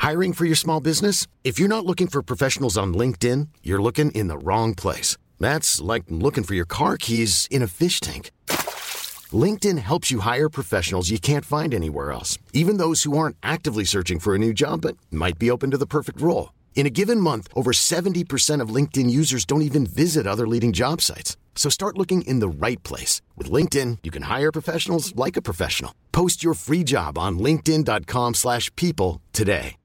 Hiring for your small business? If you're not looking for professionals on LinkedIn, you're looking in the wrong place. That's like looking for your car keys in a fish tank. LinkedIn helps you hire professionals you can't find anywhere else, even those who aren't actively searching for a new job but might be open to the perfect role. In a given month, over 70% of LinkedIn users don't even visit other leading job sites. So start looking in the right place. With LinkedIn, you can hire professionals like a professional. Post your free job on linkedin.com/people today.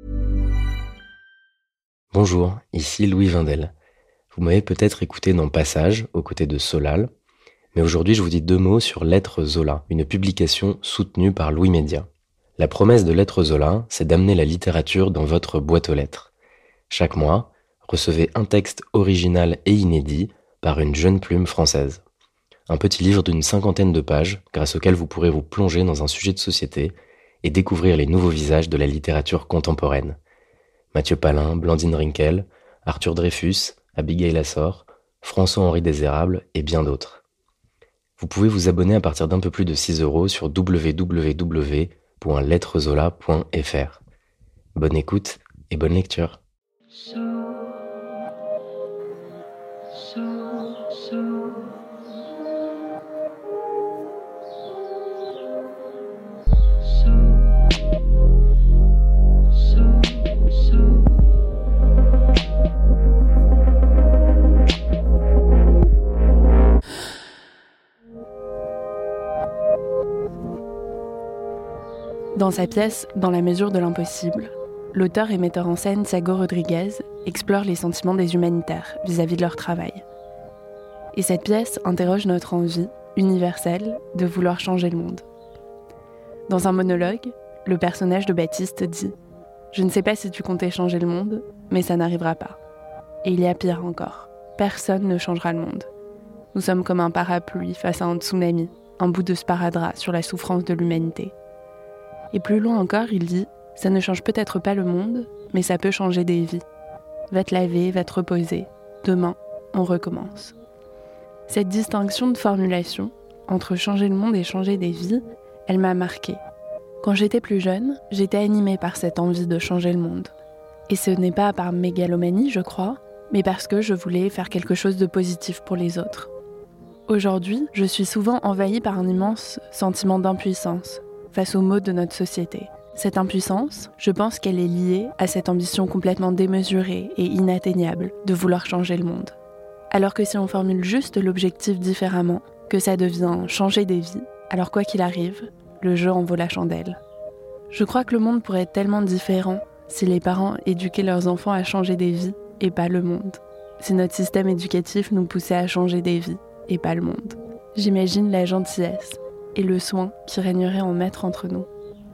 Bonjour, ici Louis Vindel. Vous m'avez peut-être écouté dans Passage, aux côtés de Solal, mais aujourd'hui je vous dis 2 mots sur Lettres Zola, une publication soutenue par Louis Média. La promesse de Lettres Zola, c'est d'amener la littérature dans votre boîte aux lettres. Chaque mois, recevez un texte original et inédit par une jeune plume française. Un petit livre d'une 50aine de pages, grâce auquel vous pourrez vous plonger dans un sujet de société et découvrir les nouveaux visages de la littérature contemporaine. Mathieu Palin, Blandine Rinkel, Arthur Dreyfus, Abigail Assor, François-Henri Désérable et bien d'autres. Vous pouvez vous abonner à partir d'un peu plus de 6 € sur www.lettreszola.fr. Bonne écoute et bonne lecture. Dans sa pièce « Dans la mesure de l'impossible », l'auteur et metteur en scène Sago Rodriguez explore les sentiments des humanitaires vis-à-vis de leur travail. Et cette pièce interroge notre envie, universelle, de vouloir changer le monde. Dans un monologue, le personnage de Baptiste dit « Je ne sais pas si tu comptais changer le monde, mais ça n'arrivera pas. » Et il y a pire encore, personne ne changera le monde. Nous sommes comme un parapluie face à un tsunami, un bout de sparadrap sur la souffrance de l'humanité. Et plus loin encore, il dit « Ça ne change peut-être pas le monde, mais ça peut changer des vies. Va te laver, va te reposer. Demain, on recommence. » Cette distinction de formulation, entre changer le monde et changer des vies, elle m'a marquée. Quand j'étais plus jeune, j'étais animée par cette envie de changer le monde. Et ce n'est pas par mégalomanie, je crois, mais parce que je voulais faire quelque chose de positif pour les autres. Aujourd'hui, je suis souvent envahie par un immense sentiment d'impuissance face aux maux de notre société. Cette impuissance, je pense qu'elle est liée à cette ambition complètement démesurée et inatteignable de vouloir changer le monde. Alors que si on formule juste l'objectif différemment, que ça devient changer des vies, alors quoi qu'il arrive, le jeu en vaut la chandelle. Je crois que le monde pourrait être tellement différent si les parents éduquaient leurs enfants à changer des vies et pas le monde. Si notre système éducatif nous poussait à changer des vies et pas le monde. J'imagine la gentillesse et le soin qui régnerait en maître entre nous.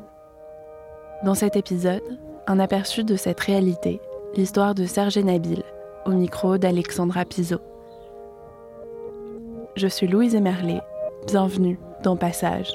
Dans cet épisode, un aperçu de cette réalité, l'histoire de Serge et Nabil, au micro d'Alexandra Pizot. Je suis Louise Emerlé, bienvenue dans Passage.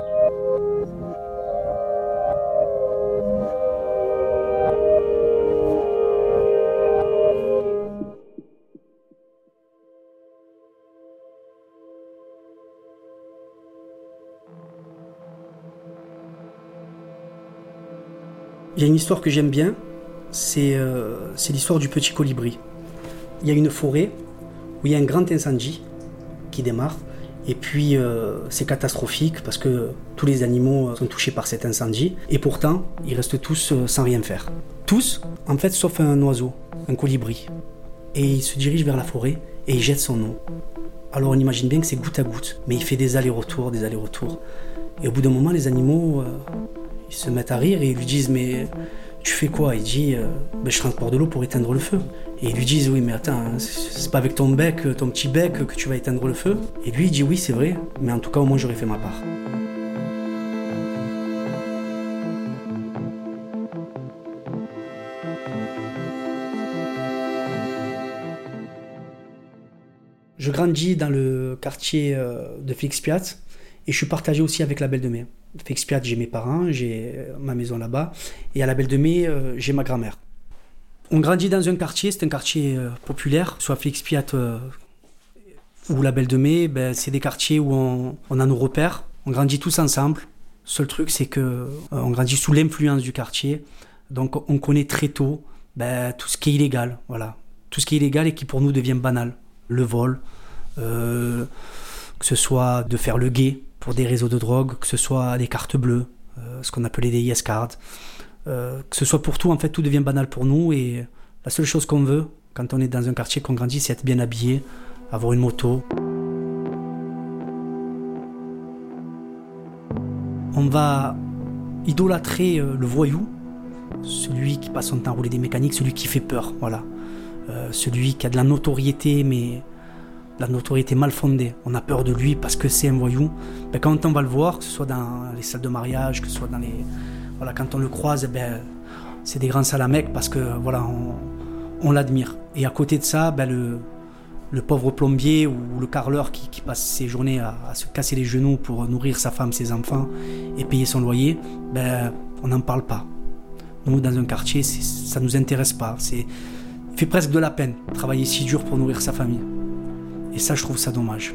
Il y a une histoire que j'aime bien, c'est l'histoire du petit colibri. Il y a une forêt où il y a un grand incendie qui démarre, et puis c'est catastrophique parce que tous les animaux sont touchés par cet incendie, et pourtant ils restent tous sans rien faire. Tous, en fait, sauf un oiseau, un colibri. Et il se dirige vers la forêt et il jette son eau. Alors on imagine bien que c'est goutte à goutte, mais il fait des allers-retours. Et au bout d'un moment, les animaux... ils se mettent à rire et ils lui disent « Mais tu fais quoi ?» Il dit « Je transporte de l'eau pour éteindre le feu. » Et ils lui disent « Oui, mais attends, c'est pas avec ton petit bec que tu vas éteindre le feu ?» Et lui il dit « Oui, c'est vrai, mais en tout cas au moins j'aurais fait ma part. » Je grandis dans le quartier de Félix-Piat et je suis partagé aussi avec la Belle de Mai. Félix-Piat, j'ai mes parents, j'ai ma maison là-bas, et à la Belle de Mai, j'ai ma grand-mère. On grandit dans un quartier, c'est un quartier populaire, soit Félix-Piat ou la Belle de Mai, c'est des quartiers où on a nos repères, on grandit tous ensemble. Seul truc, c'est qu'on grandit sous l'influence du quartier. Donc on connaît très tôt tout ce qui est illégal, voilà. Tout ce qui est illégal et qui pour nous devient banal. Le vol, que ce soit de faire le guet pour des réseaux de drogue, que ce soit les cartes bleues, ce qu'on appelait des yes cards, que ce soit pour tout, en fait, tout devient banal pour nous. Et la seule chose qu'on veut, quand on est dans un quartier, qu'on grandit, c'est être bien habillé, avoir une moto. On va idolâtrer le voyou, celui qui passe son temps à rouler des mécaniques, celui qui fait peur, voilà. Celui qui a de la notoriété, mais de la notoriété mal fondée. On a peur de lui parce que c'est un voyou. Quand on va le voir, que ce soit dans les salles de mariage, que ce soit dans les... Voilà, quand on le croise, c'est des grands salamecs parce que voilà, on l'admire. Et à côté de ça, le pauvre plombier ou le carreleur qui passe ses journées à se casser les genoux pour nourrir sa femme, ses enfants et payer son loyer, on n'en parle pas. Nous, dans un quartier, ça ne nous intéresse pas. Il fait presque de la peine de travailler si dur pour nourrir sa famille. Et ça, je trouve ça dommage.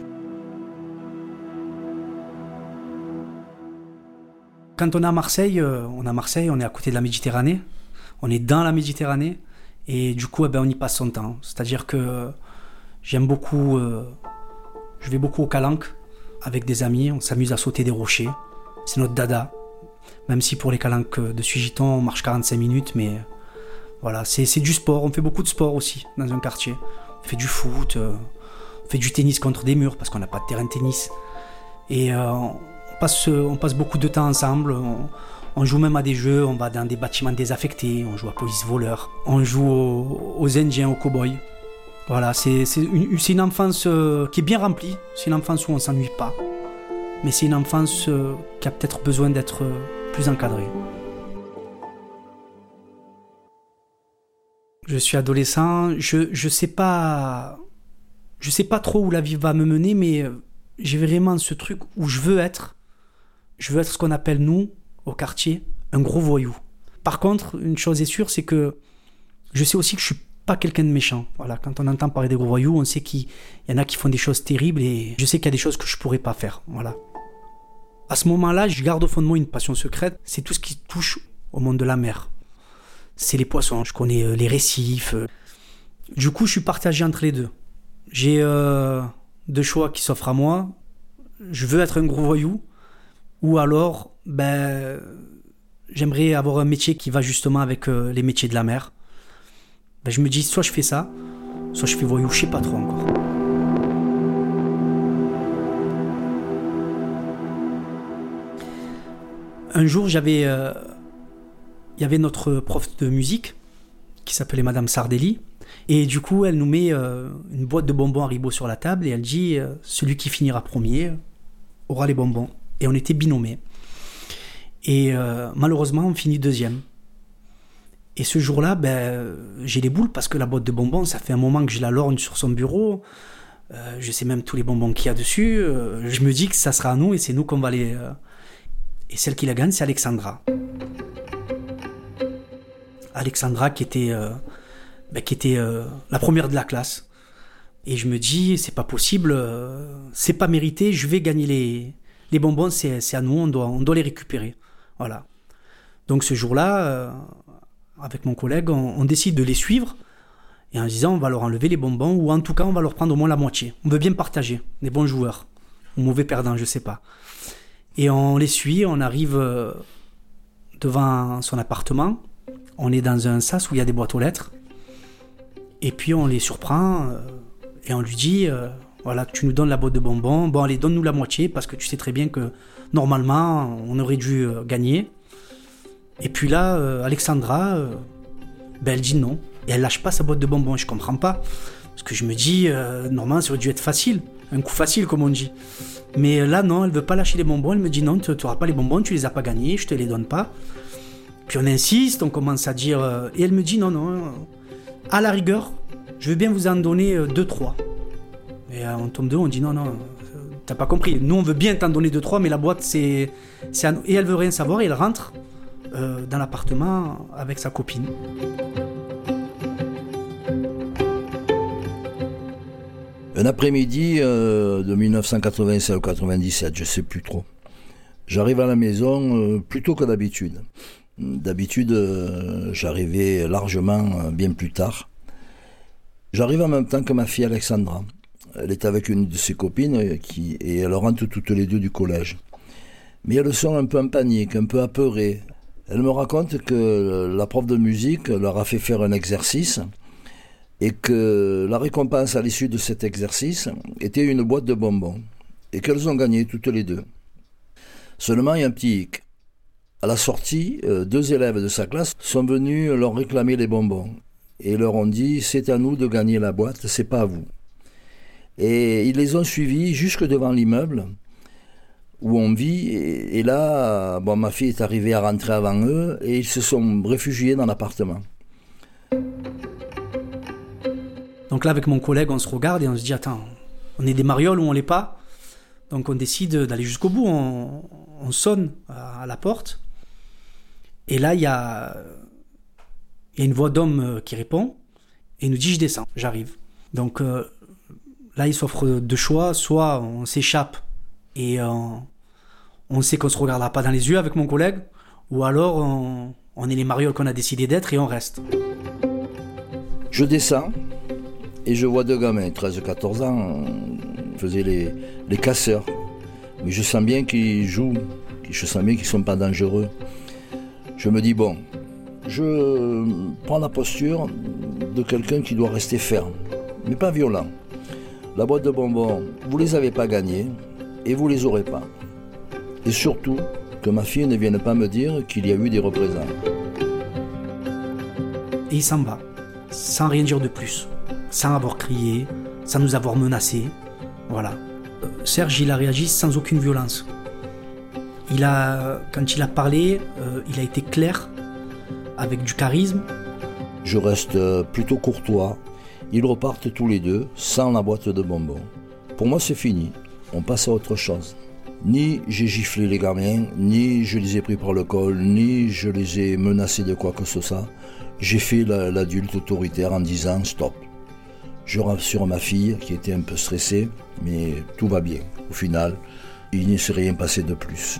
Quand on est à Marseille, on est à côté de la Méditerranée. On est dans la Méditerranée. Et du coup, on y passe son temps. C'est-à-dire que j'aime beaucoup... je vais beaucoup au Calanque avec des amis. On s'amuse à sauter des rochers. C'est notre dada. Même si pour les Calanques de Suigiton, on marche 45 minutes. Mais voilà, c'est du sport. On fait beaucoup de sport aussi dans un quartier. On fait du foot, on fait du tennis contre des murs parce qu'on n'a pas de terrain de tennis. Et on passe beaucoup de temps ensemble. On joue même à des jeux, on va dans des bâtiments désaffectés, on joue à police-voleur, on joue aux Indiens, aux cow-boys. Voilà, c'est une enfance qui est bien remplie, c'est une enfance où on ne s'ennuie pas. Mais c'est une enfance qui a peut-être besoin d'être plus encadrée. Je suis adolescent, je sais pas trop où la vie va me mener, mais j'ai vraiment ce truc où je veux être ce qu'on appelle, nous, au quartier, un gros voyou. Par contre, une chose est sûre, c'est que je sais aussi que je suis pas quelqu'un de méchant. Voilà, quand on entend parler des gros voyous, on sait qu'il y en a qui font des choses terribles et je sais qu'il y a des choses que je pourrais pas faire. Voilà. À ce moment-là, je garde au fond de moi une passion secrète, c'est tout ce qui touche au monde de la mer. C'est les poissons, je connais les récifs. Du coup, je suis partagé entre les deux. J'ai deux choix qui s'offrent à moi. Je veux être un gros voyou, ou alors, j'aimerais avoir un métier qui va justement avec les métiers de la mer. Je me dis, soit je fais ça, soit je fais voyou, je sais pas trop encore. Un jour, il y avait notre prof de musique qui s'appelait Madame Sardelli. Et du coup, elle nous met une boîte de bonbons Haribo sur la table et elle dit celui qui finira premier aura les bonbons. Et on était binômés. Et malheureusement, on finit deuxième. Et ce jour-là, j'ai les boules parce que la boîte de bonbons, ça fait un moment que je la lorgne sur son bureau. Je sais même tous les bonbons qu'il y a dessus. Je me dis que ça sera à nous et c'est nous qu'on va les... Et celle qui la gagne, c'est Alexandra. Alexandra qui était la première de la classe. Et je me dis, c'est pas possible, c'est pas mérité, je vais gagner les bonbons, c'est à nous, on doit les récupérer. Voilà. Donc ce jour-là, avec mon collègue, on décide de les suivre et en disant on va leur enlever les bonbons ou en tout cas on va leur prendre au moins la moitié. On veut bien partager, des bons joueurs ou mauvais perdants, je sais pas. Et on les suit, on arrive devant son appartement, on est dans un sas où il y a des boîtes aux lettres et puis on les surprend et on lui dit voilà, tu nous donnes la boîte de bonbons, bon allez donne-nous la moitié parce que tu sais très bien que normalement on aurait dû gagner. Et puis là, Alexandra, elle dit non. Et elle lâche pas sa boîte de bonbons. Je comprends pas. Parce que je me dis, normalement, ça aurait dû être facile. Un coup facile, comme on dit. Mais là, non, elle veut pas lâcher les bonbons. Elle me dit non, tu n'auras pas les bonbons, tu les as pas gagnés, je te les donne pas. Puis on insiste, on commence à dire... et elle me dit non, à la rigueur, je veux bien vous en donner 2-3. Et on tombe deux, on dit non, t'as pas compris. Nous, on veut bien t'en donner 2-3, mais la boîte, c'est à nous. Et elle veut rien savoir, et elle rentre dans l'appartement avec sa copine. Un après-midi de 1996 ou 97, je sais plus trop. J'arrive à la maison plus tôt que d'habitude. D'habitude, j'arrivais largement bien plus tard. J'arrive en même temps que ma fille Alexandra. Elle est avec une de ses copines et elles rentrent toutes les deux du collège. Mais elles sont un peu en panique, un peu apeurées. Elle me raconte que la prof de musique leur a fait faire un exercice et que la récompense à l'issue de cet exercice était une boîte de bonbons et qu'elles ont gagné toutes les deux. Seulement, il y a un petit hic. À la sortie, 2 élèves de sa classe sont venus leur réclamer les bonbons et leur ont dit « c'est à nous de gagner la boîte, c'est pas à vous ». Et ils les ont suivis jusque devant l'immeuble où on vit, et là, ma fille est arrivée à rentrer avant eux, et ils se sont réfugiés dans l'appartement. Donc là, avec mon collègue, on se regarde et on se dit, attends, on est des marioles ou on l'est pas? Donc on décide d'aller jusqu'au bout, on sonne à la porte, et là, il y a une voix d'homme qui répond, et il nous dit, je descends, j'arrive. Donc là, il s'offre 2 choix, soit on s'échappe, et on sait qu'on ne se regardera pas dans les yeux avec mon collègue, ou alors on est les marioles qu'on a décidé d'être et on reste. Je descends et je vois 2 gamins, 13-14 ans, faisaient les casseurs. Mais je sens bien qu'ils jouent, je sens bien qu'ils ne sont pas dangereux. Je me dis, bon, je prends la posture de quelqu'un qui doit rester ferme, mais pas violent. La boîte de bonbons, vous ne les avez pas gagnés, et vous les aurez pas. Et surtout, que ma fille ne vienne pas me dire qu'il y a eu des représailles. Et il s'en va, sans rien dire de plus, sans avoir crié, sans nous avoir menacés. Voilà. Serge, il a réagi sans aucune violence. Quand il a parlé, il a été clair, avec du charisme. Je reste plutôt courtois. Ils repartent tous les deux, sans la boîte de bonbons. Pour moi, c'est fini. On passe à autre chose. Ni j'ai giflé les gamins, ni je les ai pris par le col, ni je les ai menacés de quoi que ce soit. J'ai fait l'adulte autoritaire en disant stop. Je rassure ma fille qui était un peu stressée, mais tout va bien. Au final, il ne s'est rien passé de plus.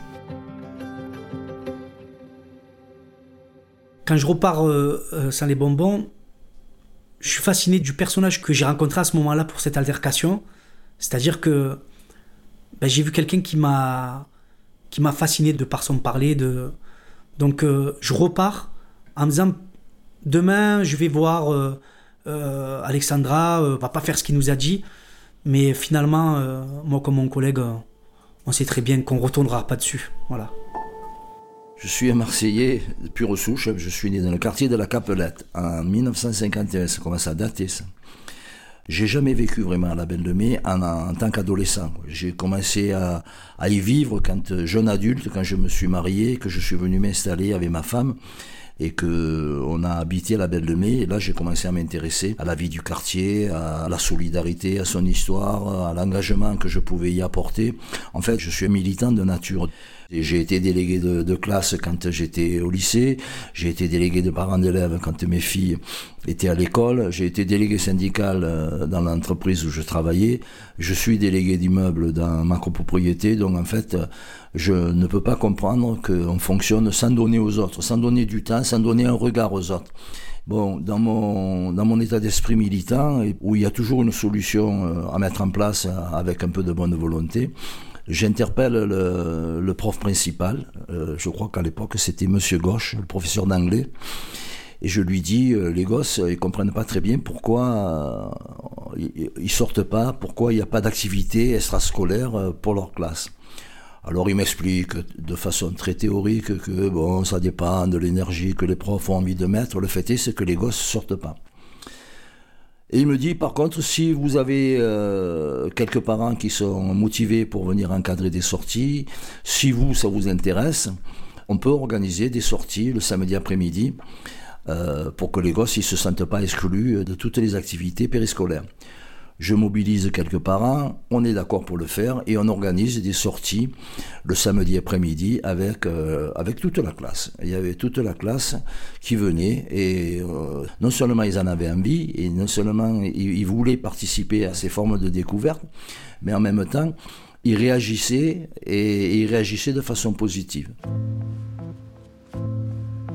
Quand je repars sans les bonbons, je suis fasciné du personnage que j'ai rencontré à ce moment-là pour cette altercation. C'est-à-dire que j'ai vu quelqu'un qui m'a fasciné de par son parler. Donc je repars en me disant demain je vais voir Alexandra, va pas faire ce qu'il nous a dit, mais finalement moi comme mon collègue on sait très bien qu'on retournera pas dessus. Voilà. Je suis un Marseillais de pure souche, je suis né dans le quartier de la Capelette en 1951, ça commence à dater ça. J'ai jamais vécu vraiment à la Belle de Mai en tant qu'adolescent. J'ai commencé à y vivre quand jeune adulte, quand je me suis marié, que je suis venu m'installer avec ma femme et que on a habité à la Belle de Mai. Et là, j'ai commencé à m'intéresser à la vie du quartier, à la solidarité, à son histoire, à l'engagement que je pouvais y apporter. En fait, je suis un militant de nature. Et j'ai été délégué de classe quand j'étais au lycée, j'ai été délégué de parents d'élèves quand mes filles étaient à l'école, j'ai été délégué syndical dans l'entreprise où je travaillais, je suis délégué d'immeuble dans ma copropriété, donc en fait, je ne peux pas comprendre qu'on fonctionne sans donner aux autres, sans donner du temps, sans donner un regard aux autres. Bon, dans mon état d'esprit militant, où il y a toujours une solution à mettre en place avec un peu de bonne volonté, j'interpelle le prof principal, je crois qu'à l'époque c'était Monsieur Gauche, le professeur d'anglais, et je lui dis, les gosses, ils comprennent pas très bien pourquoi ils sortent pas, pourquoi il n'y a pas d'activité extrascolaire pour leur classe. Alors il m'explique de façon très théorique que bon, ça dépend de l'énergie que les profs ont envie de mettre, le fait est c'est que les gosses sortent pas. Et il me dit, par contre, si vous avez quelques parents qui sont motivés pour venir encadrer des sorties, si ça vous intéresse, on peut organiser des sorties le samedi après-midi pour que les gosses ne se sentent pas exclus de toutes les activités périscolaires. Je mobilise quelques parents, on est d'accord pour le faire et on organise des sorties le samedi après-midi avec toute la classe. Il y avait toute la classe qui venait et non seulement ils en avaient envie et non seulement ils voulaient participer à ces formes de découverte, mais en même temps ils réagissaient et ils réagissaient de façon positive.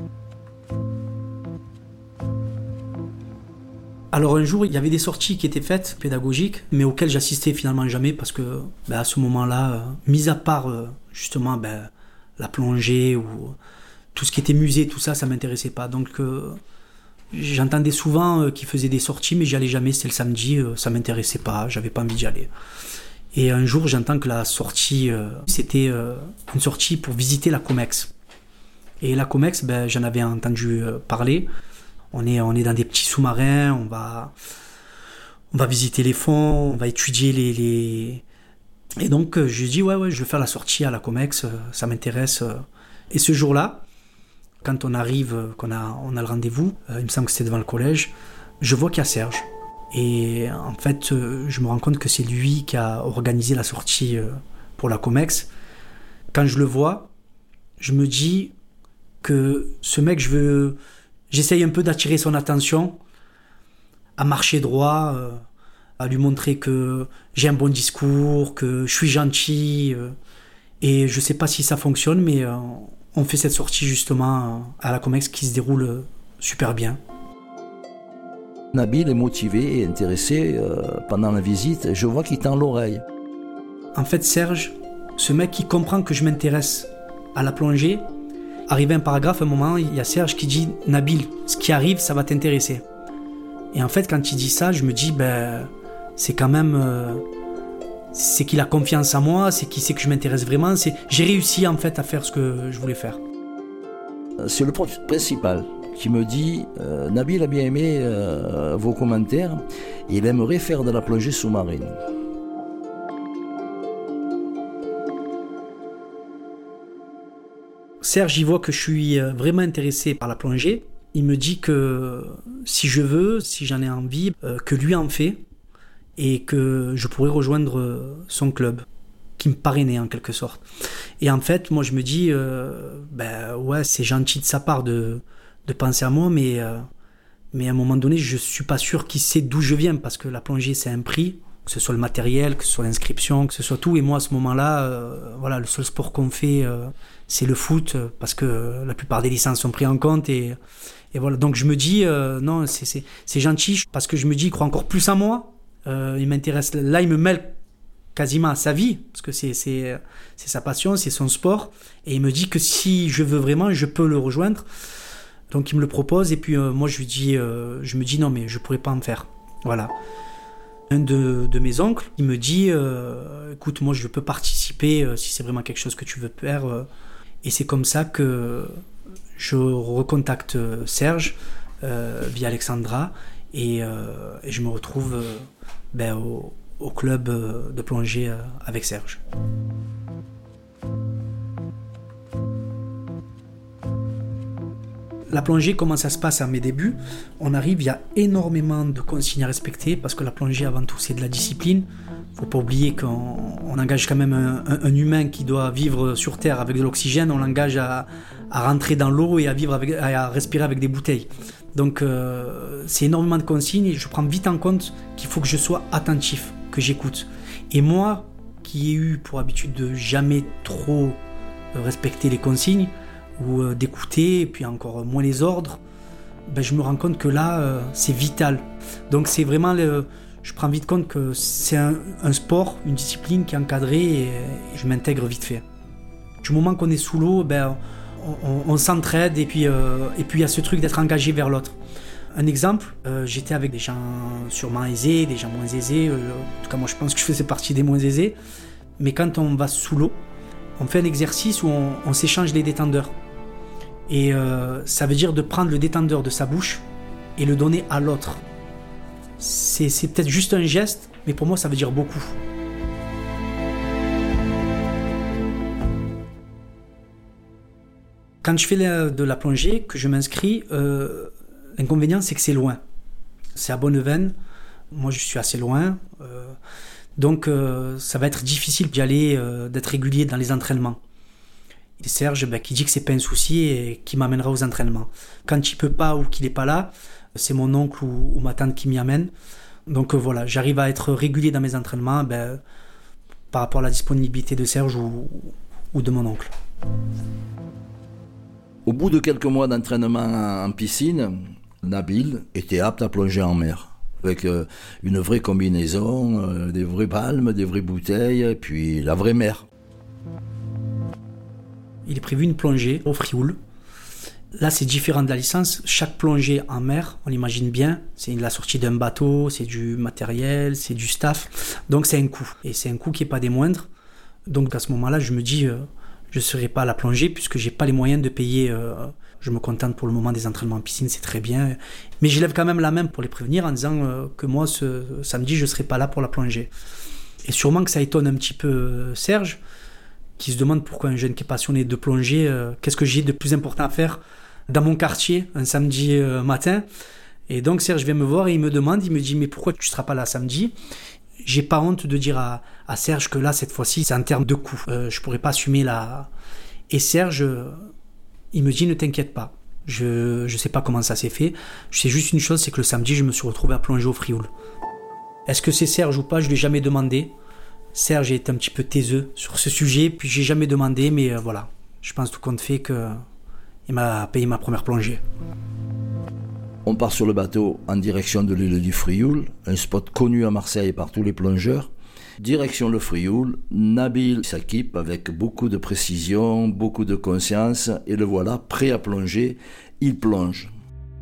Alors un jour, il y avait des sorties qui étaient faites, pédagogiques, mais auxquelles j'assistais finalement jamais parce que à ce moment-là, mis à part justement la plongée ou tout ce qui était musée, tout ça, ça m'intéressait pas. Donc j'entendais souvent qu'ils faisaient des sorties, mais j'y allais jamais, c'était le samedi, ça m'intéressait pas, j'avais pas envie d'y aller. Et un jour, j'entends que la sortie, c'était une sortie pour visiter la Comex. Et la Comex, j'en avais entendu parler. On est dans des petits sous-marins, on va visiter les fonds, on va étudier les... Et donc, je dis, ouais, je vais faire la sortie à la Comex, ça m'intéresse. Et ce jour-là, quand on arrive, on a le rendez-vous, il me semble que c'était devant le collège, je vois qu'il y a Serge. Et en fait, je me rends compte que c'est lui qui a organisé la sortie pour la Comex. Quand je le vois, je me dis que ce mec, j'essaye un peu d'attirer son attention, à marcher droit, à lui montrer que j'ai un bon discours, que je suis gentil. Et je ne sais pas si ça fonctionne, mais on fait cette sortie justement à la Comex qui se déroule super bien. Nabil est motivé et intéressé pendant la visite. Je vois qu'il tend l'oreille. En fait, Serge, ce mec qui comprend que je m'intéresse à la plongée, arrivé à un paragraphe, à un moment, il y a Serge qui dit « Nabil, ce qui arrive, ça va t'intéresser ». Et en fait, quand il dit ça, je me dis c'est quand même... c'est qu'il a confiance en moi, c'est qu'il sait que je m'intéresse vraiment. J'ai réussi en fait à faire ce que je voulais faire. C'est le prof principal qui me dit Nabil a bien aimé vos commentaires et il aimerait faire de la plongée sous-marine. Serge, il voit que je suis vraiment intéressé par la plongée. Il me dit que si je veux, si j'en ai envie, que lui en fait et que je pourrais rejoindre son club, qui me parrainait en quelque sorte. Et en fait, moi je me dis, ouais, c'est gentil de sa part de penser à moi, mais à un moment donné, je suis pas sûr qu'il sait d'où je viens, parce que la plongée, c'est un prix, que ce soit le matériel, que ce soit l'inscription, que ce soit tout. Et moi, à ce moment-là, voilà, le seul sport qu'on fait, c'est le foot, parce que la plupart des licences sont prises en compte. Et voilà, donc je me dis, non, c'est gentil, parce que je me dis, il croit encore plus en moi. Il m'intéresse, là, il me mêle quasiment à sa vie, parce que c'est sa passion, c'est son sport. Et il me dit que si je veux vraiment, je peux le rejoindre. Donc il me le propose, et puis moi je me dis non, mais je pourrais pas en faire. Voilà. Un de mes oncles, il me dit écoute, moi je peux participer si c'est vraiment quelque chose que tu veux faire. Et c'est comme ça que je recontacte Serge via Alexandra, et je me retrouve au club de plongée avec Serge. La plongée, comment ça se passe à mes débuts? On arrive, il y a énormément de consignes à respecter, parce que la plongée, avant tout, c'est de la discipline. Faut pas oublier qu'on engage quand même un humain qui doit vivre sur Terre avec de l'oxygène. On l'engage à rentrer dans l'eau et à respirer avec des bouteilles. Donc c'est énormément de consignes, et je prends vite en compte qu'il faut que je sois attentif, que j'écoute. Et moi, qui ai eu pour habitude de jamais trop respecter les consignes, ou d'écouter, et puis encore moins les ordres, je me rends compte que là, c'est vital. Donc c'est vraiment, je prends vite compte que c'est un sport, une discipline qui est encadrée, et je m'intègre vite fait. Du moment qu'on est sous l'eau, on s'entraide, et puis il y a ce truc d'être engagé vers l'autre. Un exemple, j'étais avec des gens sûrement aisés, des gens moins aisés, en tout cas moi je pense que je faisais partie des moins aisés, mais quand on va sous l'eau, on fait un exercice où on s'échange les détendeurs. Et ça veut dire de prendre le détendeur de sa bouche et le donner à l'autre. C'est peut-être juste un geste, mais pour moi ça veut dire beaucoup. Quand je fais de la plongée, que je m'inscris, l'inconvénient c'est que c'est loin. C'est à Bonneveine, moi je suis assez loin, donc ça va être difficile d'y aller, d'être régulier dans les entraînements. Et Serge qui dit que c'est pas un souci et qui m'amènera aux entraînements. Quand il peut pas ou qu'il est pas là, c'est mon oncle ou ma tante qui m'y amène. Donc voilà, j'arrive à être régulier dans mes entraînements par rapport à la disponibilité de Serge ou de mon oncle. Au bout de quelques mois d'entraînement en piscine, Nabil était apte à plonger en mer. avec une vraie combinaison, des vraies palmes, des vraies bouteilles, et puis la vraie mer. Il est prévu une plongée au Frioul. Là, c'est différent de la licence. Chaque plongée en mer, on l'imagine bien, c'est la sortie d'un bateau, c'est du matériel, c'est du staff. Donc, c'est un coût. Et c'est un coût qui n'est pas des moindres. Donc, à ce moment-là, je me dis, je ne serai pas à la plongée puisque je n'ai pas les moyens de payer. Je me contente pour le moment des entraînements en piscine, c'est très bien. Mais je lève quand même la main pour les prévenir en disant que moi, ce samedi, je ne serai pas là pour la plongée. Et sûrement que ça étonne un petit peu Serge, qui se demande pourquoi un jeune qui est passionné de plongée, qu'est-ce que j'ai de plus important à faire dans mon quartier un samedi matin. Et donc Serge vient me voir et il me dit mais pourquoi tu ne seras pas là samedi? J'ai pas honte de dire à Serge que là cette fois-ci c'est en termes de coût, je pourrais pas assumer la... Et Serge il me dit ne t'inquiète pas, je sais pas comment ça s'est fait, je sais juste une chose, c'est que le samedi je me suis retrouvé à plonger au Frioul. Est-ce que c'est Serge ou pas, je lui ai jamais demandé. Serge est un petit peu taiseux sur ce sujet, puis j'ai jamais demandé, mais voilà, je pense tout compte fait que il m'a payé ma première plongée. On part sur le bateau en direction de l'île du Frioul, un spot connu à Marseille par tous les plongeurs. Direction le Frioul, Nabil s'équipe avec beaucoup de précision, beaucoup de conscience, et le voilà prêt à plonger. Il plonge.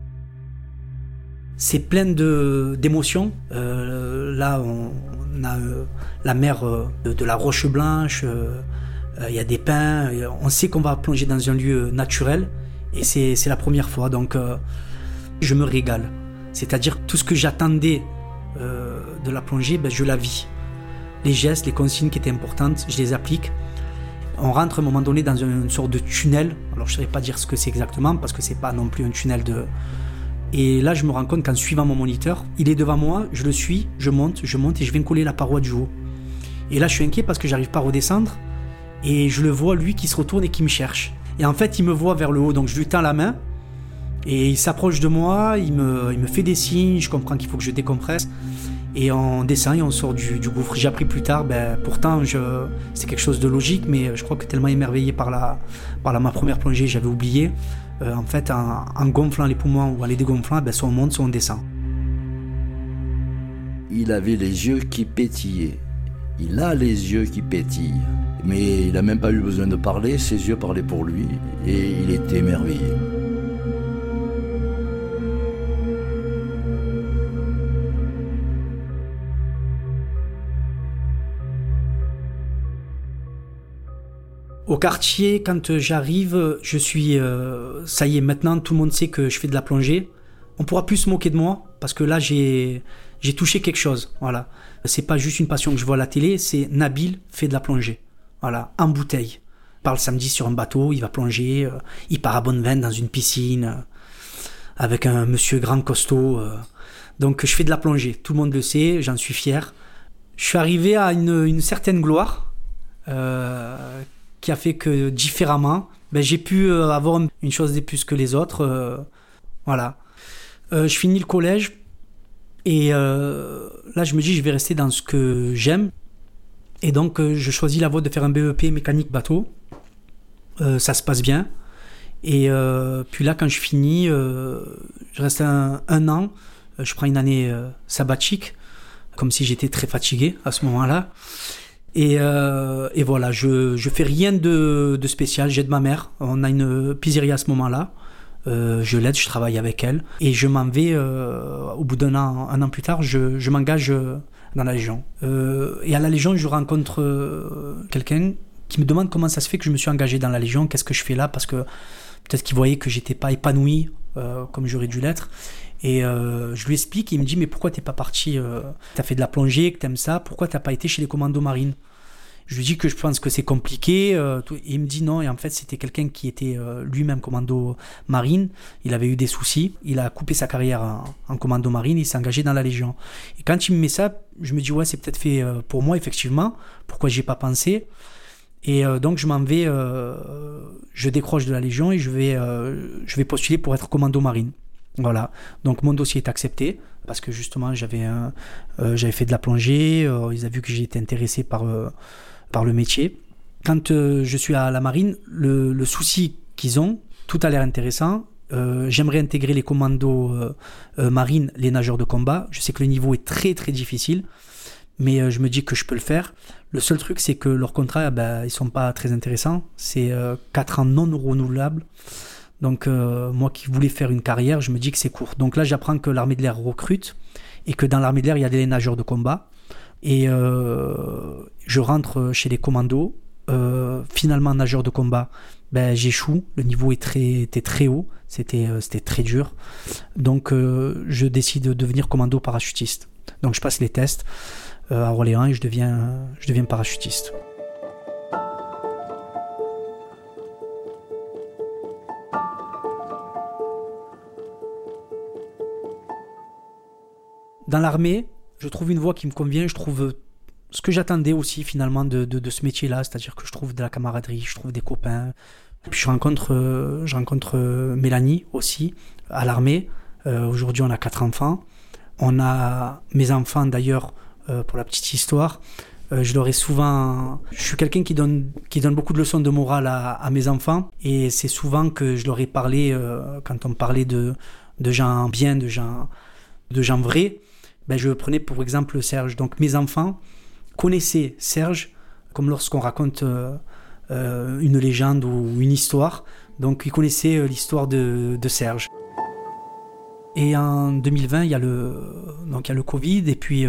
C'est plein d'émotions. Là, on a la mer de la Roche Blanche, il y a des pins, on sait qu'on va plonger dans un lieu naturel, et c'est la première fois, donc je me régale. C'est-à-dire tout ce que j'attendais de la plongée, je la vis. Les gestes, les consignes qui étaient importantes, je les applique. On rentre à un moment donné dans une sorte de tunnel, alors je ne saurais pas dire ce que c'est exactement, parce que c'est pas non plus un tunnel de... Et là, je me rends compte qu'en suivant mon moniteur, il est devant moi, je le suis, je monte et je viens coller la paroi du haut. Et là, je suis inquiet parce que j'arrive pas à redescendre et je le vois, lui, qui se retourne et qui me cherche. Et en fait, il me voit vers le haut, donc je lui tends la main et il s'approche de moi, il me fait des signes, je comprends qu'il faut que je décompresse et on descend et on sort du gouffre. J'ai appris plus tard, pourtant, c'est quelque chose de logique, mais je crois que tellement émerveillé par ma première plongée, j'avais oublié. En fait, en gonflant les poumons ou en les dégonflant, soit on monte, soit on descend. Il avait les yeux qui pétillaient. Il a les yeux qui pétillent. Mais il n'a même pas eu besoin de parler, ses yeux parlaient pour lui, et il était émerveillé. Au quartier, quand j'arrive, je suis... ça y est, maintenant, tout le monde sait que je fais de la plongée. On pourra plus se moquer de moi, parce que là, j'ai touché quelque chose. Voilà. C'est pas juste une passion que je vois à la télé, c'est Nabil fait de la plongée. Voilà, en bouteille. Il part le samedi sur un bateau, il va plonger, il part à Bonneveine dans une piscine, avec un monsieur grand costaud. Donc, je fais de la plongée. Tout le monde le sait, j'en suis fier. Je suis arrivé à une certaine gloire, qui a fait que différemment, j'ai pu avoir une chose de plus que les autres. Voilà. Je finis le collège et là je me dis je vais rester dans ce que j'aime. Et donc je choisis la voie de faire un BEP mécanique bateau. Ça se passe bien. Et puis là quand je finis, je reste un an. Je prends une année sabbatique, comme si j'étais très fatigué à ce moment-là. Et voilà, je fais rien de spécial, j'aide ma mère, on a une pizzeria à ce moment-là, je l'aide, je travaille avec elle, et je m'en vais, au bout un an plus tard, je m'engage dans la Légion. Et à la Légion, je rencontre quelqu'un qui me demande comment ça se fait que je me suis engagé dans la Légion, qu'est-ce que je fais là, parce que peut-être qu'il voyait que j'étais pas épanoui comme j'aurais dû l'être. Et je lui explique, il me dit mais pourquoi t'es pas parti, t'as fait de la plongée, que t'aimes ça, pourquoi t'as pas été chez les commandos marines? Je lui dis que je pense que c'est compliqué, et il me dit non, et en fait c'était quelqu'un qui était lui-même commando marine, il avait eu des soucis, il a coupé sa carrière en commando marine, il s'est engagé dans la Légion. Et quand il me met ça, je me dis ouais c'est peut-être fait pour moi effectivement, pourquoi j'y ai pas pensé? Et donc je m'en vais, je décroche de la Légion et je vais postuler pour être commando marine. Voilà, donc mon dossier est accepté parce que justement j'avais fait de la plongée, ils avaient vu que j'étais intéressé par le métier. Quand je suis à la marine, le souci qu'ils ont, tout a l'air intéressant, J'aimerais intégrer les commandos marines, les nageurs de combat. Je sais que le niveau est très très difficile, mais je me dis que je peux le faire. Le seul truc, c'est que leurs contrats, ils sont pas très intéressants. C'est 4 ans non renouvelables. Donc moi qui voulais faire une carrière, je me dis que c'est court. Donc là, j'apprends que l'armée de l'air recrute et que dans l'armée de l'air, il y a des nageurs de combat. Et je rentre chez les commandos. Finalement, nageur de combat, j'échoue. Le niveau était très haut. C'était très dur. Donc je décide de devenir commando parachutiste. Donc je passe les tests à Orléans et je deviens parachutiste. Dans l'armée, je trouve une voie qui me convient, je trouve ce que j'attendais aussi finalement de ce métier-là, c'est-à-dire que je trouve de la camaraderie, je trouve des copains. Puis je rencontre Mélanie aussi à l'armée. Aujourd'hui, on a 4 enfants. On a mes enfants d'ailleurs, pour la petite histoire. Je suis quelqu'un qui donne beaucoup de leçons de morale à mes enfants, et c'est souvent que je leur ai parlé quand on parlait de gens bien, de gens vrais. Je prenais pour exemple Serge. Donc mes enfants connaissaient Serge comme lorsqu'on raconte une légende ou une histoire. Donc ils connaissaient l'histoire de Serge. Et en 2020, il y a le Covid, et puis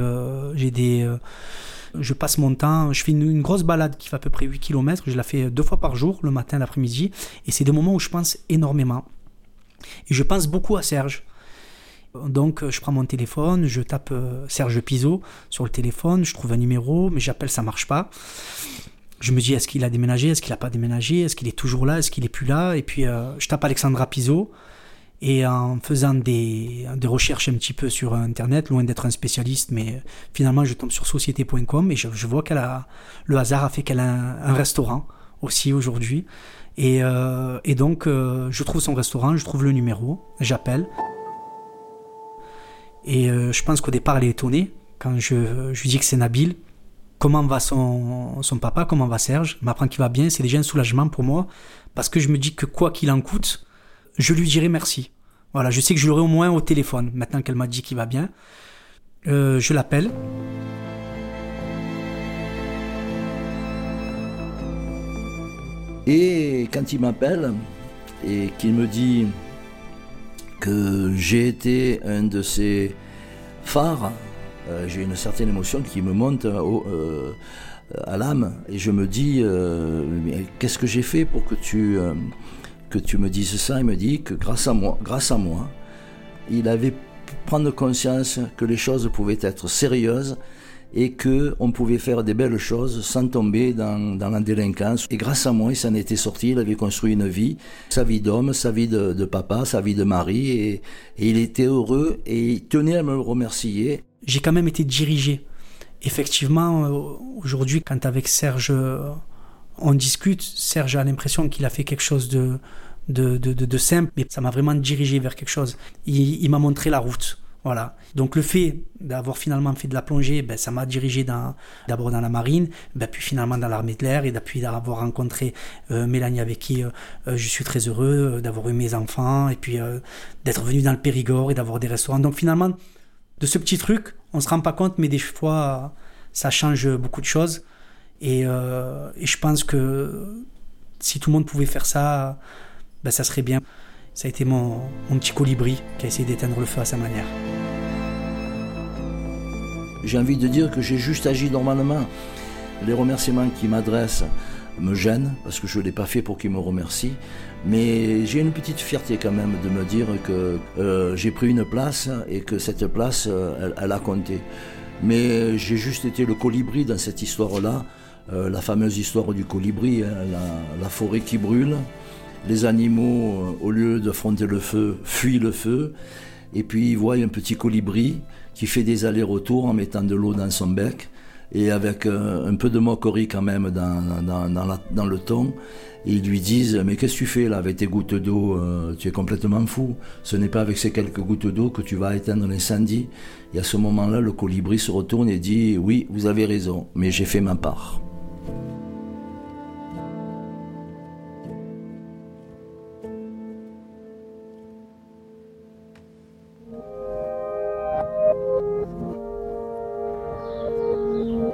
je passe mon temps, je fais une grosse balade qui fait à peu près 8 km, je la fais 2 fois par jour, le matin et l'après-midi, et c'est des moments où je pense énormément. Et je pense beaucoup à Serge. Donc je prends mon téléphone, je tape Serge Pizot sur le téléphone, je trouve un numéro, mais j'appelle, ça marche pas. Je me dis, est-ce qu'il a déménagé, est-ce qu'il n'a pas déménagé, est-ce qu'il est toujours là, est-ce qu'il est plus là, et puis je tape Alexandra Pizot, et en faisant des recherches un petit peu sur internet, loin d'être un spécialiste, mais finalement je tombe sur société.com et je vois le hasard a fait qu'elle a un restaurant aussi aujourd'hui, et donc je trouve son restaurant, je trouve le numéro, j'appelle. Et je pense qu'au départ elle est étonnée quand je lui dis que c'est Nabil. Comment va son papa, comment va Serge? Il m'apprend qu'il va bien, c'est déjà un soulagement pour moi, parce que je me dis que quoi qu'il en coûte, je lui dirai merci. Voilà, je sais que je l'aurai au moins au téléphone, maintenant qu'elle m'a dit qu'il va bien. Je l'appelle. Et quand il m'appelle et qu'il me dit que j'ai été un de ses phares, j'ai une certaine émotion qui me monte à l'âme, et je me dis mais qu'est-ce que j'ai fait pour que tu me dises ça? Il me dit que grâce à moi, il avait pu prendre conscience que les choses pouvaient être sérieuses et qu'on pouvait faire des belles choses sans tomber dans la délinquance. Et grâce à moi, il s'en était sorti, il avait construit une vie, sa vie d'homme, sa vie de papa, sa vie de mari, et il était heureux et il tenait à me le remercier. J'ai quand même été dirigé. Effectivement, aujourd'hui, quand avec Serge on discute, Serge a l'impression qu'il a fait quelque chose de simple, mais ça m'a vraiment dirigé vers quelque chose. Il m'a montré la route. Voilà. Donc le fait d'avoir finalement fait de la plongée, ça m'a dirigé d'abord dans la marine, puis finalement dans l'armée de l'air, et depuis d'avoir rencontré Mélanie avec qui je suis très heureux, d'avoir eu mes enfants, et puis d'être venu dans le Périgord et d'avoir des restaurants. Donc finalement, de ce petit truc, on ne se rend pas compte, mais des fois, ça change beaucoup de choses. Et je pense que si tout le monde pouvait faire ça, ça serait bien. Ça a été mon petit colibri qui a essayé d'éteindre le feu à sa manière. J'ai envie de dire que j'ai juste agi normalement. Les remerciements qu'il m'adresse me gênent, parce que je ne l'ai pas fait pour qu'il me remercie. Mais j'ai une petite fierté quand même de me dire que j'ai pris une place et que cette place, elle a compté. Mais j'ai juste été le colibri dans cette histoire-là, la fameuse histoire du colibri, la forêt qui brûle. Les animaux, au lieu d'affronter le feu, fuient le feu. Et puis ils voient un petit colibri qui fait des allers-retours en mettant de l'eau dans son bec, et avec un peu de moquerie quand même dans le ton. Et ils lui disent « Mais qu'est-ce que tu fais là avec tes gouttes d'eau? Tu es complètement fou. Ce n'est pas avec ces quelques gouttes d'eau que tu vas éteindre l'incendie. » Et à ce moment-là, le colibri se retourne et dit « Oui, vous avez raison, mais j'ai fait ma part. »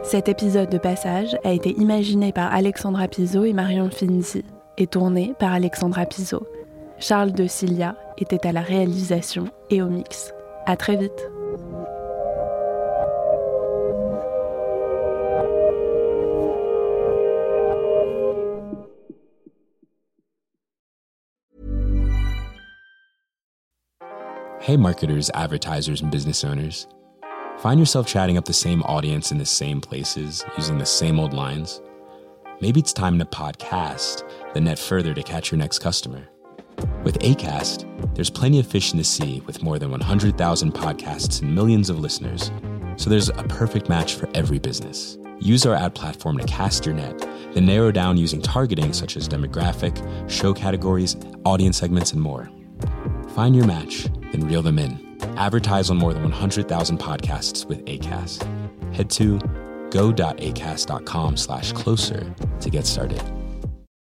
Cet épisode de Passage a été imaginé par Alexandra Pizzo et Marion Finzi et tourné par Alexandra Pizzo. Charles de Cilia était à la réalisation et au mix. À très vite. Hey marketers, advertisers, and business owners. Find yourself chatting up the same audience in the same places, using the same old lines? Maybe it's time to podcast the net further to catch your next customer. With Acast, there's plenty of fish in the sea with more than 100,000 podcasts and millions of listeners. So there's a perfect match for every business. Use our ad platform to cast your net, then narrow down using targeting such as demographic, show categories, audience segments, and more. Find your match, then reel them in. Advertise on more than 100,000 podcasts with Acast. Head to go.acast.com/closer to get started.